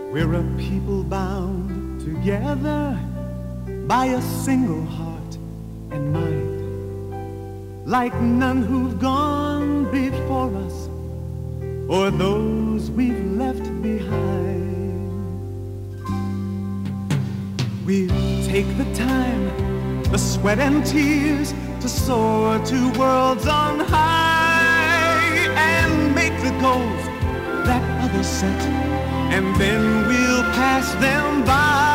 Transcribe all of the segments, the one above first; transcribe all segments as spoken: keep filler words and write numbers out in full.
We're a people bound together by a single heart and mind, like none who've gone before us or those we've left behind. We'll take the time, the sweat and tears to soar to worlds on high and make the goals that others set, and then we'll pass them by.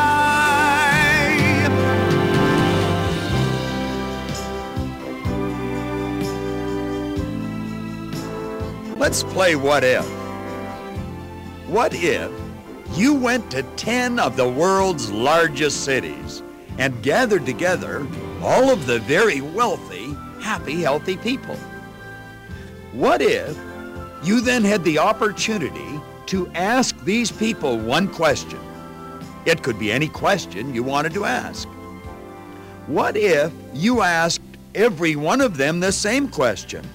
Let's play What If. What if you went to ten of the world's largest cities and gathered together all of the very wealthy, happy, healthy people? What if you then had the opportunity to ask these people one question? It could be any question you wanted to ask. What if you asked every one of them the same question?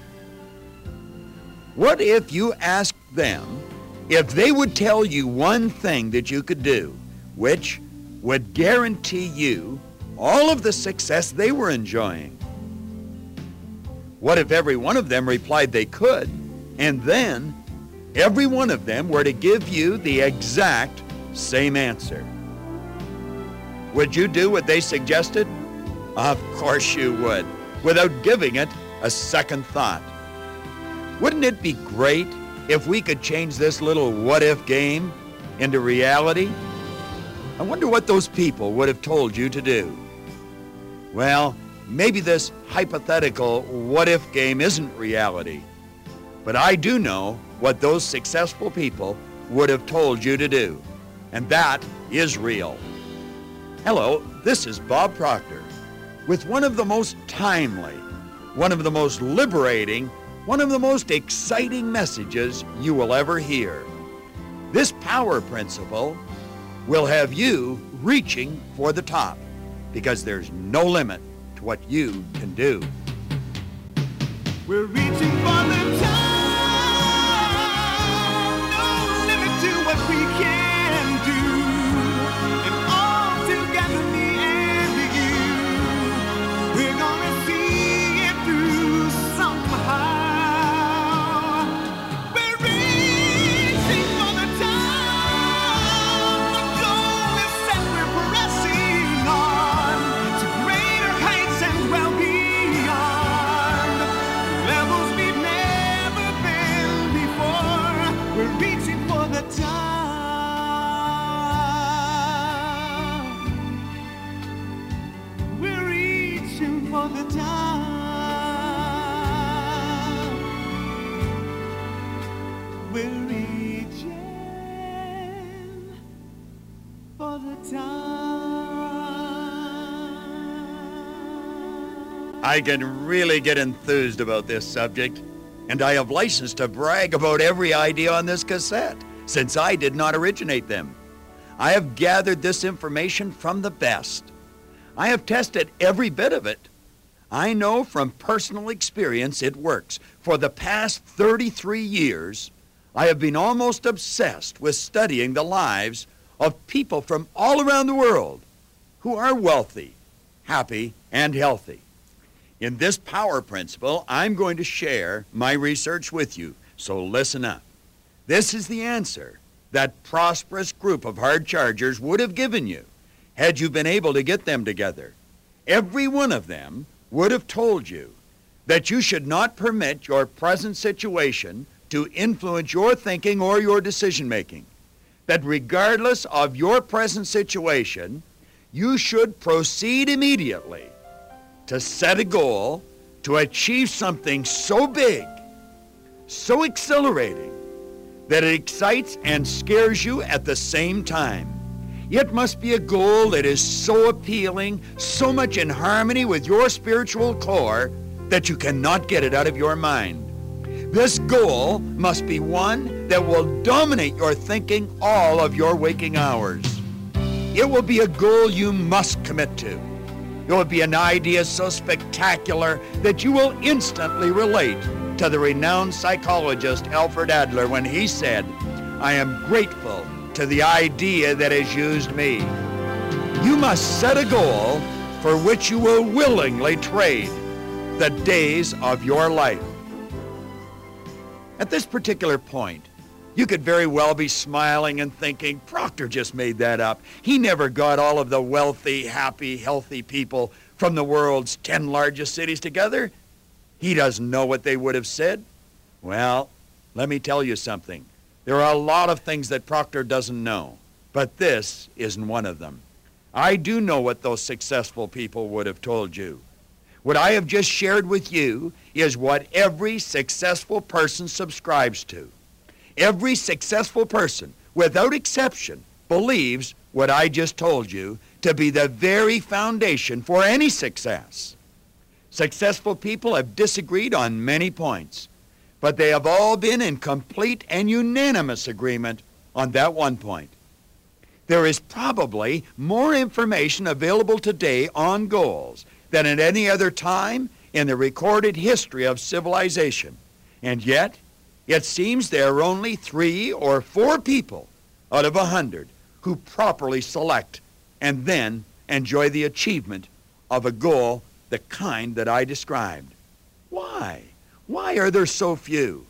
What if you asked them if they would tell you one thing that you could do, which would guarantee you all of the success they were enjoying? What if every one of them replied they could, and then every one of them were to give you the exact same answer? Would you do what they suggested? Of course you would, without giving it a second thought. Wouldn't it be great if we could change this little what-if game into reality? I wonder what those people would have told you to do. Well, maybe this hypothetical what-if game isn't reality, but I do know what those successful people would have told you to do, and that is real. Hello, this is Bob Proctor with one of the most timely, one of the most liberating, one of the most exciting messages you will ever hear. This power principle will have you reaching for the top, because there's no limit to what you can do. We're reaching for the top, no limit to what we can do, and all together me and you, we're gonna see it through somehow. I can really get enthused about this subject, and I have license to brag about every idea on this cassette, since I did not originate them. I have gathered this information from the best. I have tested every bit of it. I know from personal experience it works. For the past thirty-three years, I have been almost obsessed with studying the lives of people from all around the world who are wealthy, happy, and healthy. In this power principle, I'm going to share my research with you, so listen up. This is the answer that prosperous group of hard chargers would have given you had you been able to get them together. Every one of them would have told you that you should not permit your present situation to influence your thinking or your decision-making. That regardless of your present situation, you should proceed immediately to set a goal to achieve something so big, so exhilarating, that it excites and scares you at the same time. It must be a goal that is so appealing, so much in harmony with your spiritual core, that you cannot get it out of your mind. This goal must be one that will dominate your thinking all of your waking hours. It will be a goal you must commit to. It will be an idea so spectacular that you will instantly relate to the renowned psychologist Alfred Adler when he said, "I am grateful to the idea that has used me. You must set a goal for which you will willingly trade the days of your life. At this particular point, you could very well be smiling and thinking, Proctor just made that up. He never got all of the wealthy, happy, healthy people from the world's ten largest cities together. He doesn't know what they would have said. Well, let me tell you something. There are a lot of things that Proctor doesn't know, but this isn't one of them. I do know what those successful people would have told you. What I have just shared with you is what every successful person subscribes to. Every successful person, without exception, believes what I just told you to be the very foundation for any success. Successful people have disagreed on many points, but they have all been in complete and unanimous agreement on that one point. There is probably more information available today on goals than at any other time in the recorded history of civilization. And yet, it seems there are only three or four people out of a hundred who properly select and then enjoy the achievement of a goal the kind that I described. Why? Why are there so few?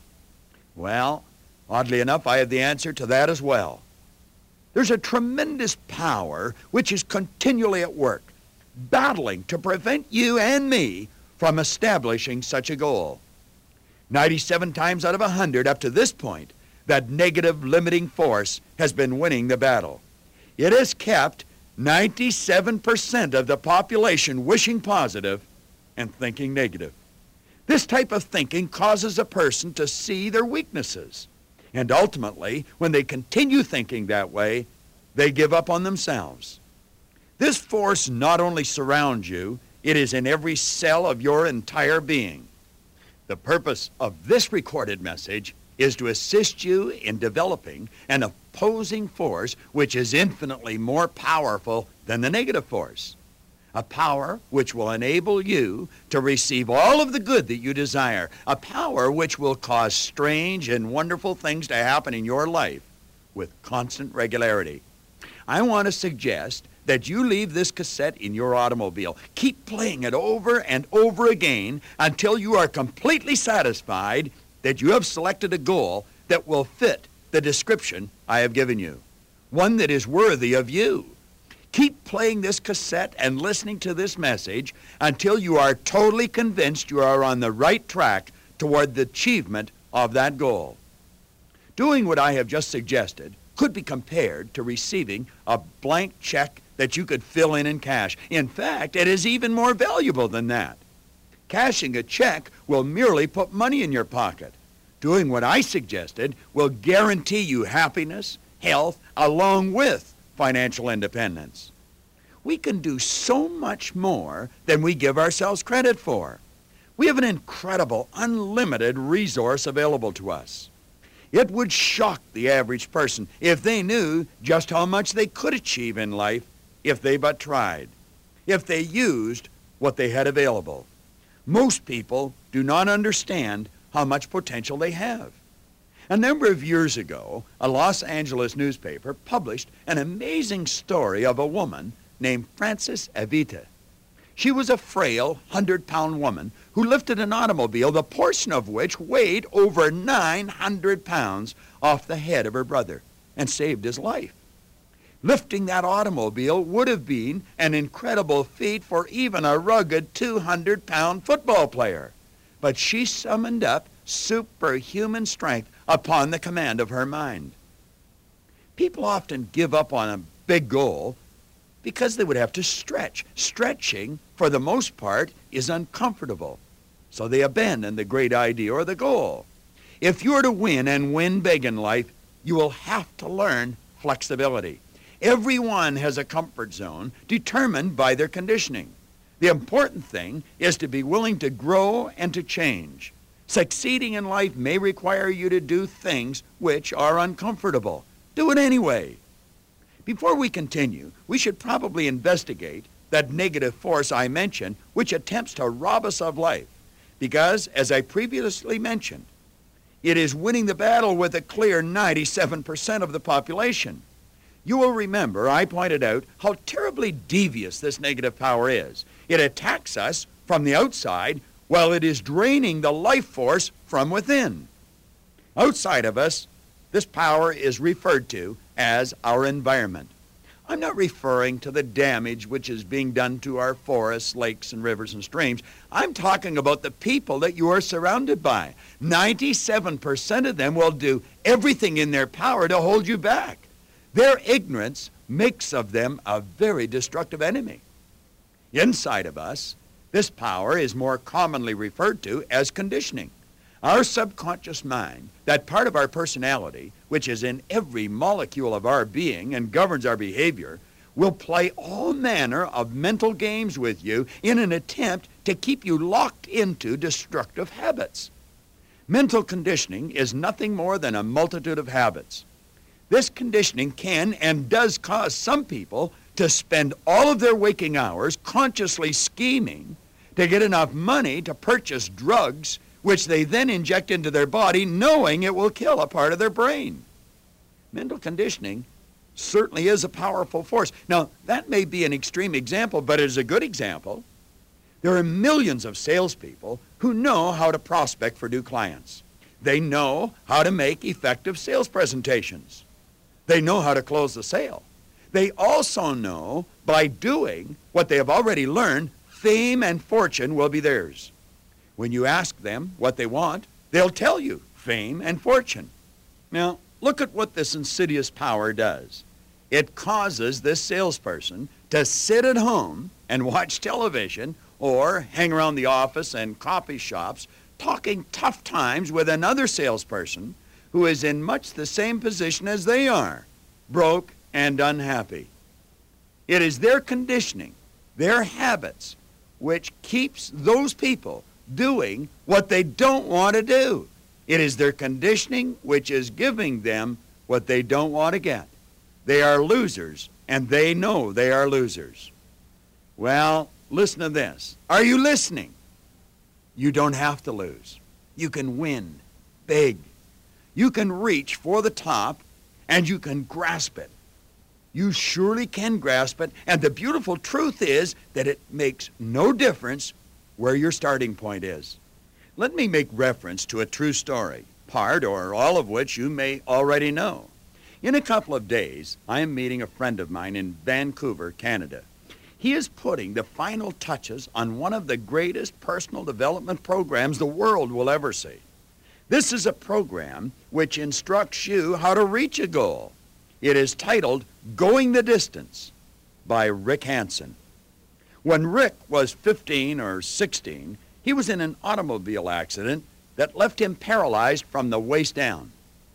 Well, oddly enough, I have the answer to that as well. There's a tremendous power which is continually at work, battling to prevent you and me from establishing such a goal. ninety-seven times out of one hundred up to this point, that negative limiting force has been winning the battle. It has kept ninety-seven percent of the population wishing positive and thinking negative. This type of thinking causes a person to see their weaknesses. And ultimately, when they continue thinking that way, they give up on themselves. This force not only surrounds you, it is in every cell of your entire being. The purpose of this recorded message is to assist you in developing an opposing force which is infinitely more powerful than the negative force. A power which will enable you to receive all of the good that you desire. A power which will cause strange and wonderful things to happen in your life with constant regularity. I want to suggest that you leave this cassette in your automobile. Keep playing it over and over again until you are completely satisfied that you have selected a goal that will fit the description I have given you. One that is worthy of you. Keep playing this cassette and listening to this message until you are totally convinced you are on the right track toward the achievement of that goal. Doing what I have just suggested could be compared to receiving a blank check that you could fill in in cash. In fact, it is even more valuable than that. Cashing a check will merely put money in your pocket. Doing what I suggested will guarantee you happiness, health, along with financial independence. We can do so much more than we give ourselves credit for. We have an incredible, unlimited resource available to us. It would shock the average person if they knew just how much they could achieve in life if they but tried, if they used what they had available. Most people do not understand how much potential they have. A number of years ago, a Los Angeles newspaper published an amazing story of a woman named Frances Evita. She was a frail, hundred-pound woman who lifted an automobile, the portion of which weighed over nine hundred pounds off the head of her brother and saved his life. Lifting that automobile would have been an incredible feat for even a rugged two hundred pound football player. But she summoned up superhuman strength upon the command of her mind. People often give up on a big goal because they would have to stretch. Stretching, for the most part, is uncomfortable. So they abandon the great idea or the goal. If you're to win and win big in life, you will have to learn flexibility. Everyone has a comfort zone determined by their conditioning. The important thing is to be willing to grow and to change. Succeeding in life may require you to do things which are uncomfortable. Do it anyway. Before we continue, we should probably investigate that negative force I mentioned, which attempts to rob us of life. Because, as I previously mentioned, it is winning the battle with a clear ninety-seven percent of the population. You will remember I pointed out how terribly devious this negative power is. It attacks us from the outside while it is draining the life force from within. Outside of us, this power is referred to as our environment. I'm not referring to the damage which is being done to our forests, lakes, and rivers and streams. I'm talking about the people that you are surrounded by. ninety-seven percent of them will do everything in their power to hold you back. Their ignorance makes of them a very destructive enemy. Inside of us, this power is more commonly referred to as conditioning. Our subconscious mind, that part of our personality, which is in every molecule of our being and governs our behavior, will play all manner of mental games with you in an attempt to keep you locked into destructive habits. Mental conditioning is nothing more than a multitude of habits. This conditioning can and does cause some people to spend all of their waking hours consciously scheming to get enough money to purchase drugs which they then inject into their body, knowing it will kill a part of their brain. Mental conditioning certainly is a powerful force. Now, that may be an extreme example, but it is a good example. There are millions of salespeople who know how to prospect for new clients. They know how to make effective sales presentations. They know how to close the sale. They also know, by doing what they have already learned, fame and fortune will be theirs. When you ask them what they want, they'll tell you fame and fortune. Now, look at what this insidious power does. It causes this salesperson to sit at home and watch television or hang around the office and coffee shops talking tough times with another salesperson who is in much the same position as they are, broke and unhappy. It is their conditioning, their habits, which keeps those people doing what they don't want to do. It is their conditioning which is giving them what they don't want to get. They are losers, and they know they are losers. Well, listen to this. Are you listening? You don't have to lose. You can win big. You can reach for the top, and you can grasp it. You surely can grasp it, and the beautiful truth is that it makes no difference where your starting point is. Let me make reference to a true story, part or all of which you may already know. In a couple of days, I am meeting a friend of mine in Vancouver, Canada. He is putting the final touches on one of the greatest personal development programs the world will ever see. This is a program which instructs you how to reach a goal. It is titled Going the Distance by Rick Hanson. When Rick was fifteen or sixteen, he was in an automobile accident that left him paralyzed from the waist down.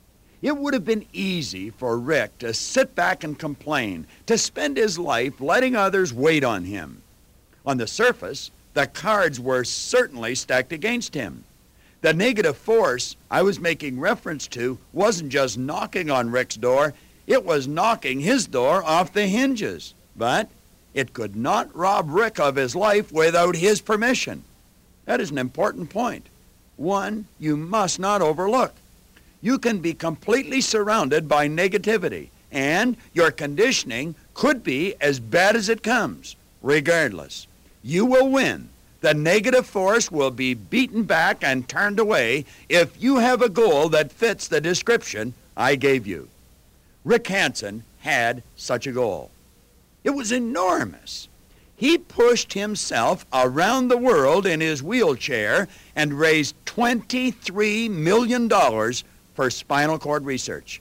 It would have been easy for Rick to sit back and complain, to spend his life letting others wait on him. On the surface, the cards were certainly stacked against him. The negative force I was making reference to wasn't just knocking on Rick's door, it was knocking his door off the hinges. But it could not rob Rick of his life without his permission. That is an important point, one you must not overlook. You can be completely surrounded by negativity, and your conditioning could be as bad as it comes. Regardless, you will win. The negative force will be beaten back and turned away if you have a goal that fits the description I gave you. Rick Hanson had such a goal. It was enormous. He pushed himself around the world in his wheelchair and raised twenty-three million dollars for spinal cord research.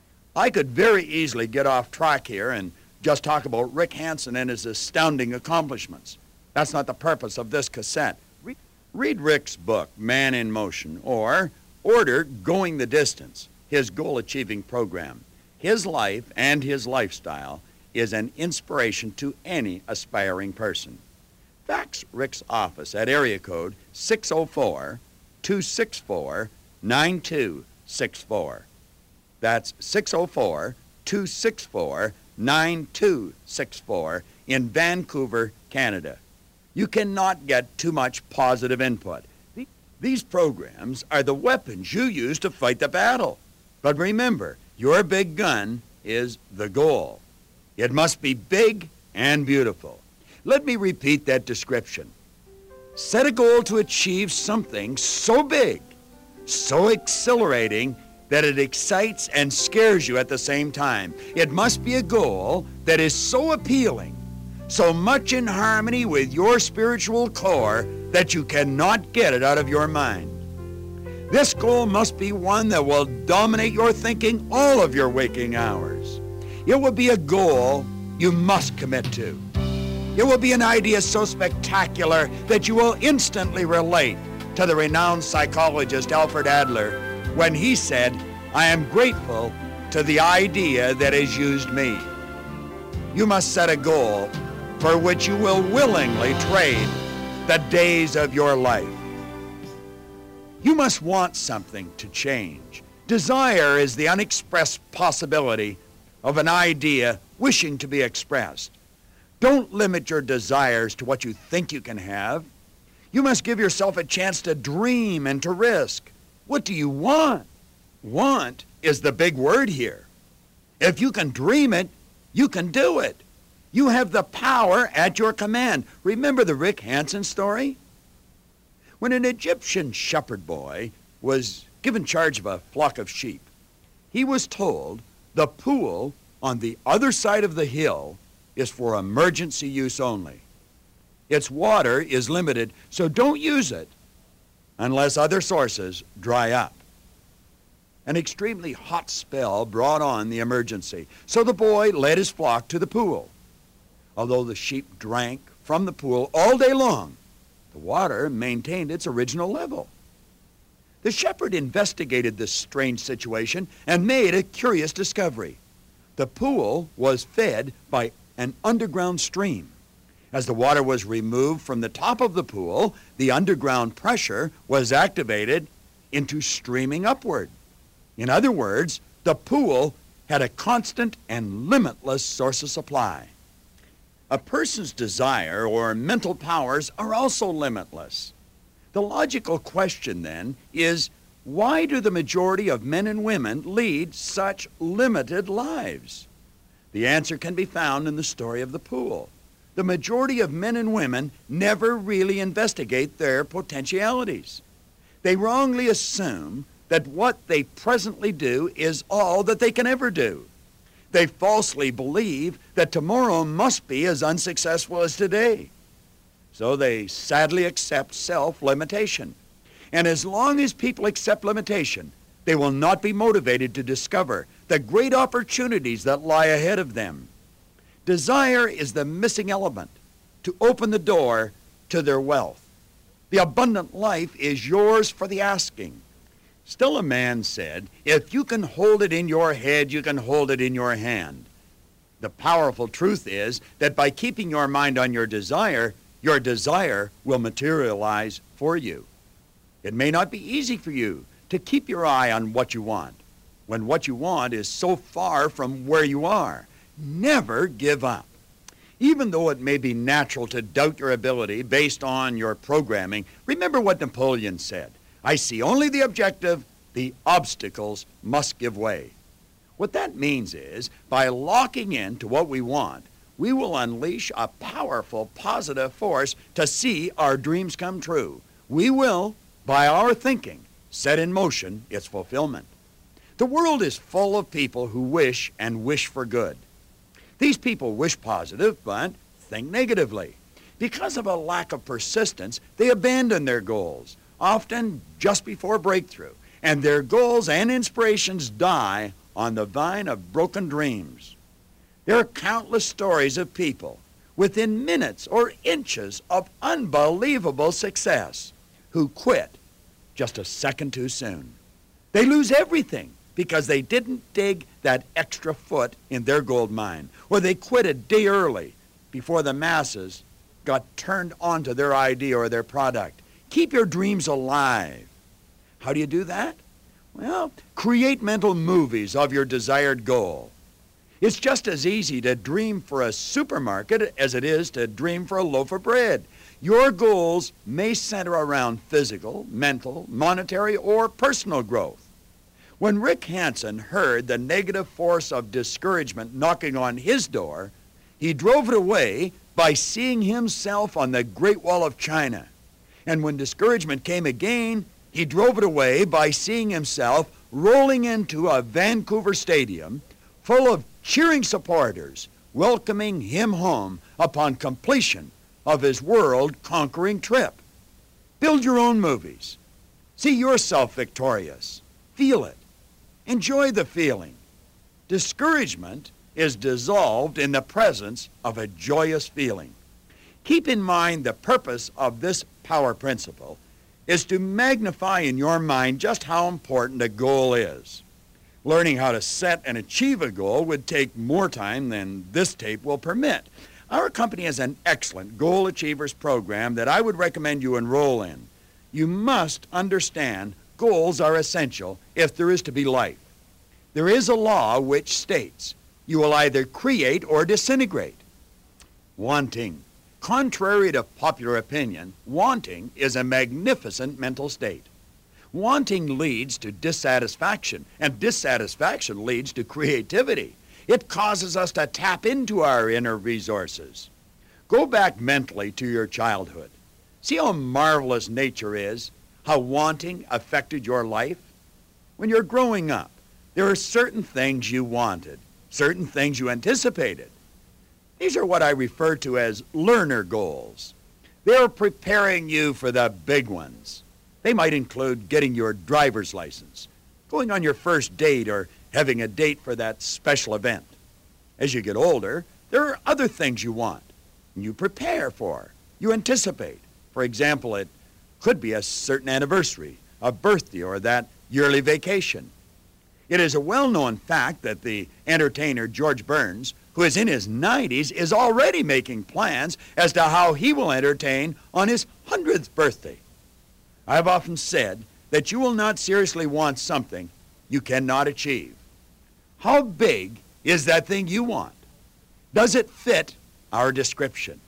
I could very easily get off track here and just talk about Rick Hanson and his astounding accomplishments. That's not the purpose of this cassette. Read, read Rick's book, Man in Motion, or order Going the Distance, his goal-achieving program. His life and his lifestyle is an inspiration to any aspiring person. Fax Rick's office at area code six oh four, two six four, nine two six four. That's six oh four, two six four, nine two six four in Vancouver, Canada. You cannot get too much positive input. These programs are the weapons you use to fight the battle. But remember, your big gun is the goal. It must be big and beautiful. Let me repeat that description. Set a goal to achieve something so big, so exhilarating, that it excites and scares you at the same time. It must be a goal that is so appealing, so much in harmony with your spiritual core that you cannot get it out of your mind. This goal must be one that will dominate your thinking all of your waking hours. It will be a goal you must commit to. It will be an idea so spectacular that you will instantly relate to the renowned psychologist Alfred Adler when he said, "I am grateful to the idea that has used me." You must set a goal for which you will willingly trade the days of your life. You must want something to change. Desire is the unexpressed possibility of an idea wishing to be expressed. Don't limit your desires to what you think you can have. You must give yourself a chance to dream and to risk. What do you want? Want is the big word here. If you can dream it, you can do it. You have the power at your command. Remember the Rick Hansen story? When an Egyptian shepherd boy was given charge of a flock of sheep, he was told the pool on the other side of the hill is for emergency use only. Its water is limited, so don't use it unless other sources dry up. An extremely hot spell brought on the emergency, so the boy led his flock to the pool. Although the sheep drank from the pool all day long, the water maintained its original level. The shepherd investigated this strange situation and made a curious discovery. The pool was fed by an underground stream. As the water was removed from the top of the pool, the underground pressure was activated into streaming upward. In other words, the pool had a constant and limitless source of supply. A person's desire or mental powers are also limitless. The logical question then is, why do the majority of men and women lead such limited lives? The answer can be found in the story of the pool. The majority of men and women never really investigate their potentialities. They wrongly assume that what they presently do is all that they can ever do. They falsely believe that tomorrow must be as unsuccessful as today. So they sadly accept self-limitation. And as long as people accept limitation, they will not be motivated to discover the great opportunities that lie ahead of them. Desire is the missing element to open the door to their wealth. The abundant life is yours for the asking. Still a man said, if you can hold it in your head, you can hold it in your hand. The powerful truth is that by keeping your mind on your desire, your desire will materialize for you. It may not be easy for you to keep your eye on what you want, when what you want is so far from where you are. Never give up. Even though it may be natural to doubt your ability based on your programming, remember what Napoleon said. I see only the objective, the obstacles must give way. What that means is, by locking in to what we want, we will unleash a powerful positive force to see our dreams come true. We will, by our thinking, set in motion its fulfillment. The world is full of people who wish and wish for good. These people wish positive, but think negatively. Because of a lack of persistence, they abandon their goals, often just before breakthrough, and their goals and inspirations die on the vine of broken dreams. There are countless stories of people within minutes or inches of unbelievable success who quit just a second too soon. They lose everything because they didn't dig that extra foot in their gold mine, or they quit a day early before the masses got turned onto their idea or their product. Keep your dreams alive. How do you do that? Well, create mental movies of your desired goal. It's just as easy to dream for a supermarket as it is to dream for a loaf of bread. Your goals may center around physical, mental, monetary, or personal growth. When Rick Hansen heard the negative force of discouragement knocking on his door, he drove it away by seeing himself on the Great Wall of China. And when discouragement came again, he drove it away by seeing himself rolling into a Vancouver stadium full of cheering supporters, welcoming him home upon completion of his world-conquering trip. Build your own movies. See yourself victorious. Feel it. Enjoy the feeling. Discouragement is dissolved in the presence of a joyous feeling. Keep in mind the purpose of this power principle is to magnify in your mind just how important a goal is. Learning how to set and achieve a goal would take more time than this tape will permit. Our company has an excellent Goal Achievers program that I would recommend you enroll in. You must understand goals are essential if there is to be life. There is a law which states you will either create or disintegrate. Wanting. Contrary to popular opinion, wanting is a magnificent mental state. Wanting leads to dissatisfaction, and dissatisfaction leads to creativity. It causes us to tap into our inner resources. Go back mentally to your childhood. See how marvelous nature is, how wanting affected your life? When you're growing up, there are certain things you wanted, certain things you anticipated. These are what I refer to as learner goals. They're preparing you for the big ones. They might include getting your driver's license, going on your first date, or having a date for that special event. As you get older, there are other things you want, and you prepare for, you anticipate. For example, it could be a certain anniversary, a birthday, or that yearly vacation. It is a well-known fact that the entertainer George Burns, who is in his nineties, is already making plans as to how he will entertain on his hundredth birthday. I've often said that you will not seriously want something you cannot achieve. How big is that thing you want? Does it fit our description?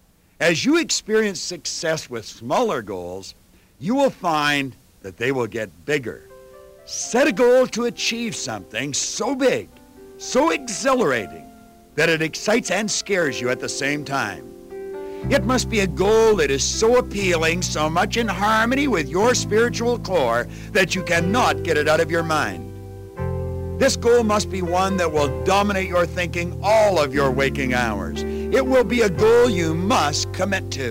As you experience success with smaller goals, you will find that they will get bigger. Set a goal to achieve something so big, so exhilarating, that it excites and scares you at the same time. It must be a goal that is so appealing, so much in harmony with your spiritual core, that you cannot get it out of your mind. This goal must be one that will dominate your thinking all of your waking hours. It will be a goal you must commit to.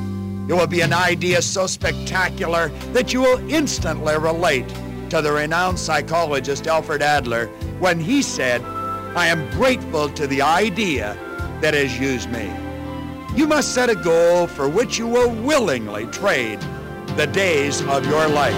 It will be an idea so spectacular that you will instantly relate to the renowned psychologist Alfred Adler when he said, "I am grateful to the idea that has used me." You must set a goal for which you will willingly trade the days of your life.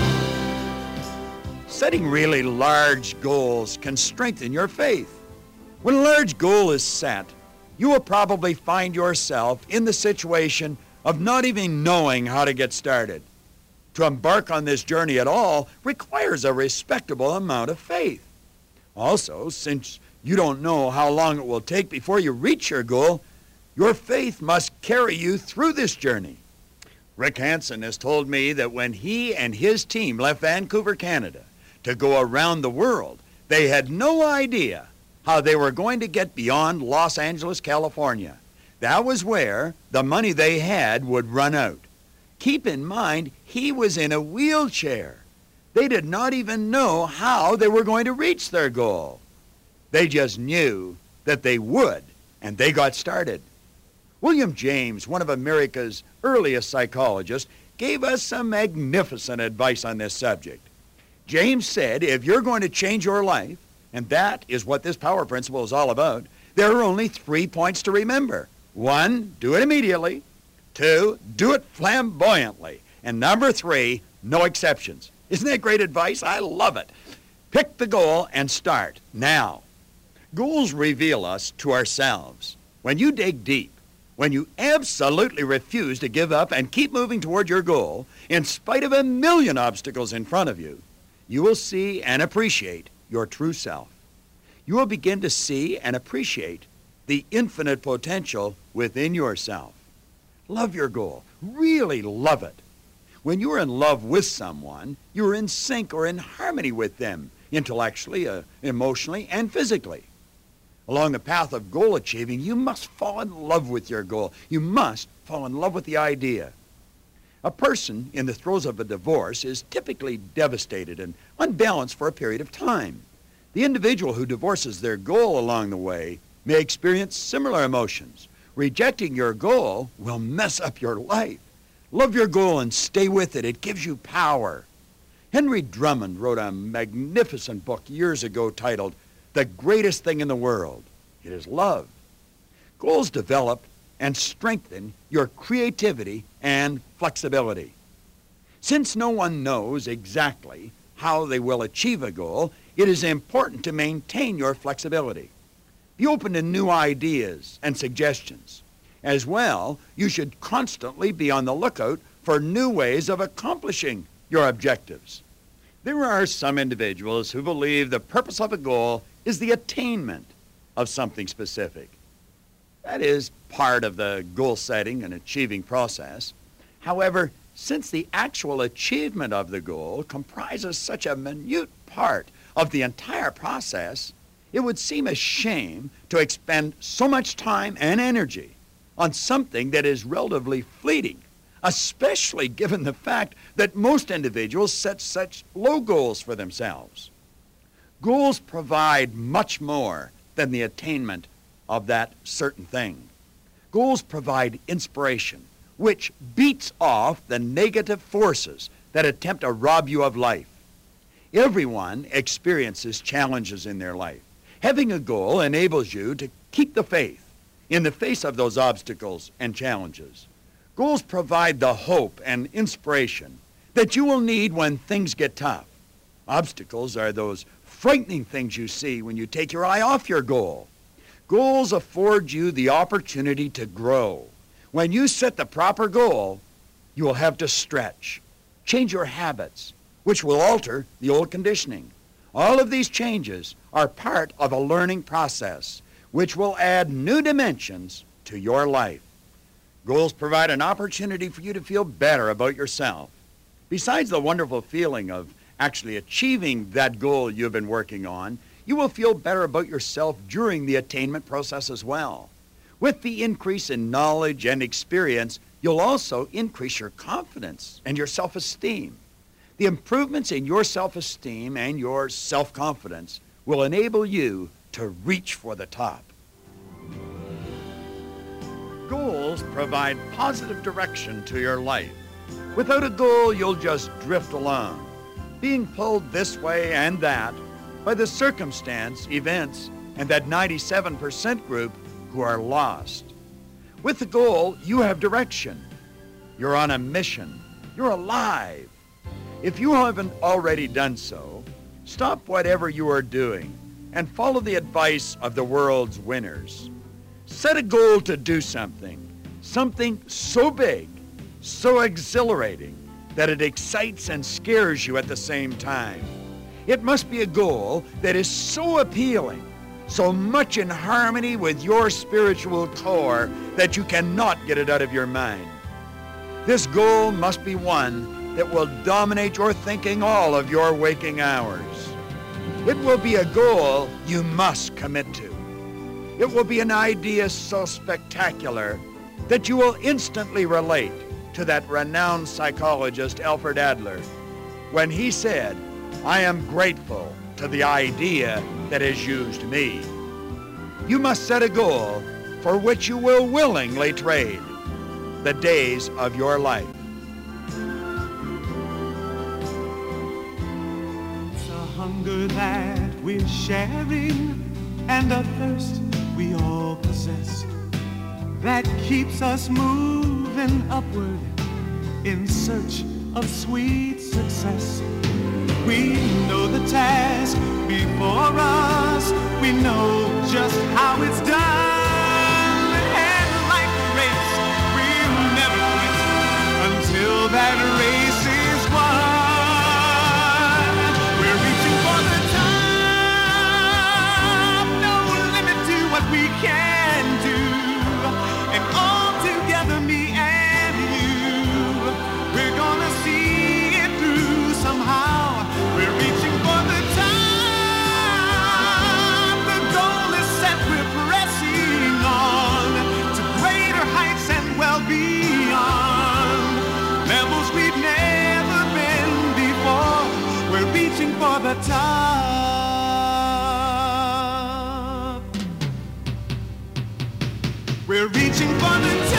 Setting really large goals can strengthen your faith. When a large goal is set, you will probably find yourself in the situation of not even knowing how to get started. To embark on this journey at all requires a respectable amount of faith. Also, since you don't know how long it will take before you reach your goal, your faith must carry you through this journey. Rick Hansen has told me that when he and his team left Vancouver, Canada, to go around the world, they had no idea how they were going to get beyond Los Angeles, California. That was where the money they had would run out. Keep in mind, he was in a wheelchair. They did not even know how they were going to reach their goal. They just knew that they would, and they got started. William James, one of America's earliest psychologists, gave us some magnificent advice on this subject. James said, if you're going to change your life, and that is what this power principle is all about, there are only three points to remember. One, do it immediately. Two, do it flamboyantly. And number three, no exceptions. Isn't that great advice? I love it. Pick the goal and start now. Goals reveal us to ourselves. When you dig deep, when you absolutely refuse to give up and keep moving toward your goal, in spite of a million obstacles in front of you, you will see and appreciate your true self. You will begin to see and appreciate the infinite potential within yourself. Love your goal. Really love it. When you are in love with someone, you are in sync or in harmony with them, intellectually, uh, emotionally, and physically. Along the path of goal achieving, you must fall in love with your goal. You must fall in love with the idea. A person in the throes of a divorce is typically devastated and unbalanced for a period of time. The individual who divorces their goal along the way may experience similar emotions. Rejecting your goal will mess up your life. Love your goal and stay with it. It gives you power. Henry Drummond wrote a magnificent book years ago titled The Greatest Thing in the World. It is love. Goals develop and strengthen your creativity and flexibility. Since no one knows exactly how they will achieve a goal, it is important to maintain your flexibility. Be open to new ideas and suggestions. As well, you should constantly be on the lookout for new ways of accomplishing your objectives. There are some individuals who believe the purpose of a goal is the attainment of something specific. That is part of the goal setting and achieving process. However, since the actual achievement of the goal comprises such a minute part of the entire process, it would seem a shame to expend so much time and energy on something that is relatively fleeting, especially given the fact that most individuals set such low goals for themselves. Goals provide much more than the attainment of that certain thing. Goals provide inspiration, which beats off the negative forces that attempt to rob you of life. Everyone experiences challenges in their life. Having a goal enables you to keep the faith in the face of those obstacles and challenges. Goals provide the hope and inspiration that you will need when things get tough. Obstacles are those frightening things you see when you take your eye off your goal. Goals afford you the opportunity to grow. When you set the proper goal, you will have to stretch, change your habits, which will alter the old conditioning. All of these changes are part of a learning process, which will add new dimensions to your life. Goals provide an opportunity for you to feel better about yourself. Besides the wonderful feeling of actually achieving that goal you've been working on, you will feel better about yourself during the attainment process as well. With the increase in knowledge and experience, you'll also increase your confidence and your self-esteem. The improvements in your self-esteem and your self-confidence will enable you to reach for the top. Goals provide positive direction to your life. Without a goal, you'll just drift along, being pulled this way and that by the circumstance, events, and that ninety-seven percent group who are lost. With the goal, you have direction. You're on a mission. You're alive. If you haven't already done so, stop whatever you are doing and follow the advice of the world's winners. Set a goal to do something, something so big, so exhilarating, that it excites and scares you at the same time. It must be a goal that is so appealing, so much in harmony with your spiritual core that you cannot get it out of your mind. This goal must be one that will dominate your thinking all of your waking hours. It will be a goal you must commit to. It will be an idea so spectacular that you will instantly relate to that renowned psychologist Alfred Adler when he said, "I am grateful to the idea that has used me." You must set a goal for which you will willingly trade the days of your life. It's a hunger that we're sharing and a thirst we all possess that keeps us moving upward in search of sweet success. We know the task before us, we know just how it's done, and like the race, we'll never quit until that race is won. We're reaching for the top, no limit to what we can do, and all together, me and you, we're gonna see the top. We're reaching for the top.